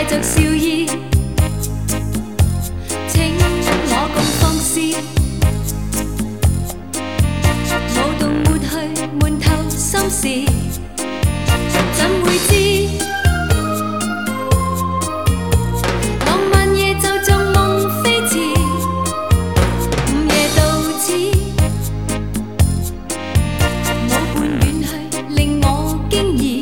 着笑意，请我共放肆，舞动抹去闷透心事，怎会知浪漫夜就像梦飞驰，午夜到此，舞伴远去令我惊异。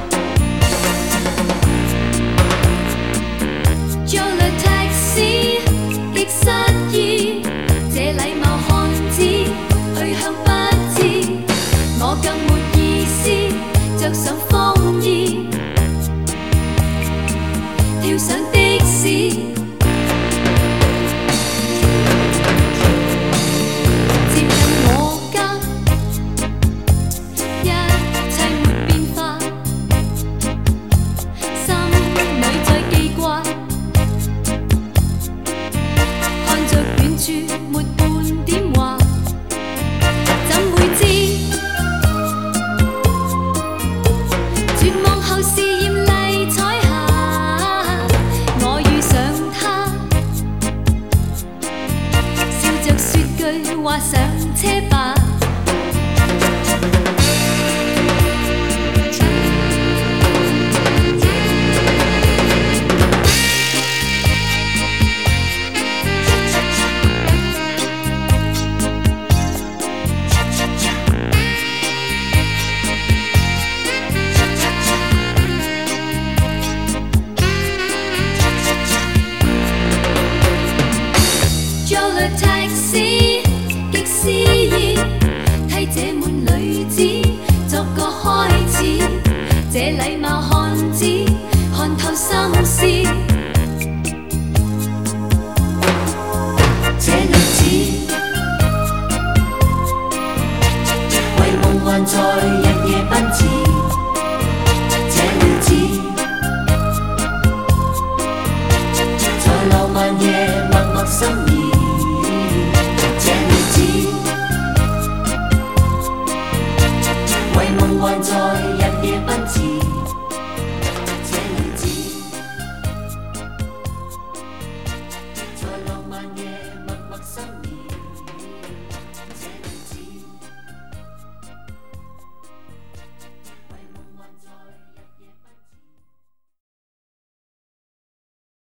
做了 taxi 極失意，這禮貌漢子去向不知，我更沒意思，着上風衣，跳上的士，接近我家，一切沒變化，心裏在記掛。看着遠處沒半點話，怎會知絕望後是豔麗彩霞。我遇上他，笑着說句話上車吧。